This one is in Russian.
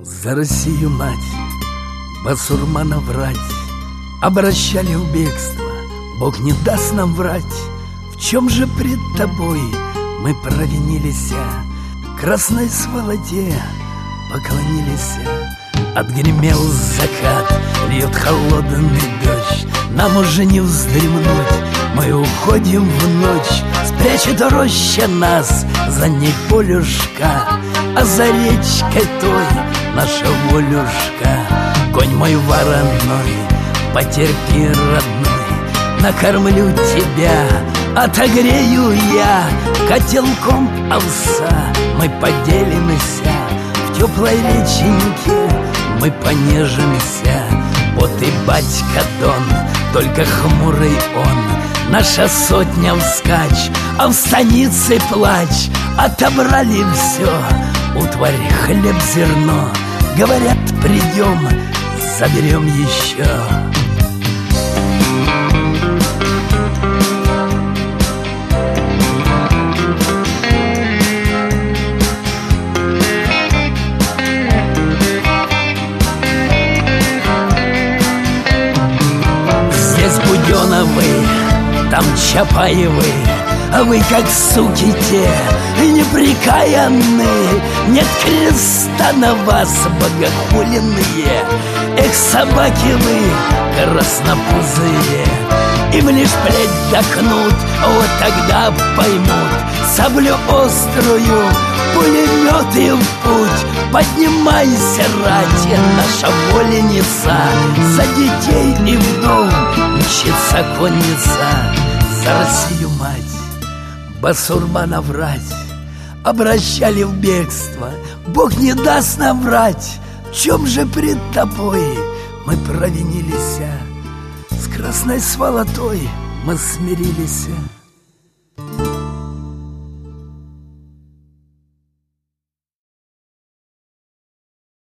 За Россию мать басурмана врать обращали в бегство. Бог не даст нам врать. В чем же пред тобой мы провинились? Красной сволоте поклонились. Отгремел закат, льет холодный дождь. Нам уже не вздремнуть, мы уходим в ночь. Спрячет роща нас, за ней полюшка, а за речкой той наша волюшка. Конь мой вороной, потерпи, родной, накормлю тебя, отогрею я. Котелком овса мы поделимся, в теплой реченьке мы понежимся. Вот и батька Дон, только хмурый он, наша сотня вскачь, а в станице плач. Отобрали все, утварь, хлеб, зерно. Говорят, придем, заберем еще. Здесь Буденовы, там Чапаевы, а вы как суки те неприкаянные. Нет креста на вас, богохуленные. Эх, собаки вы краснопузые, им лишь плеть дохнут, вот тогда поймут. Саблю острую, пулеметы в путь. Поднимайся, рать, наша воленница, за детей и вдов мчится конница. За Россию мать басурмана врать обращали в бегство. Бог не даст нам врать. В чем же пред тобой мы провинились? С красной сволотой мы смирились.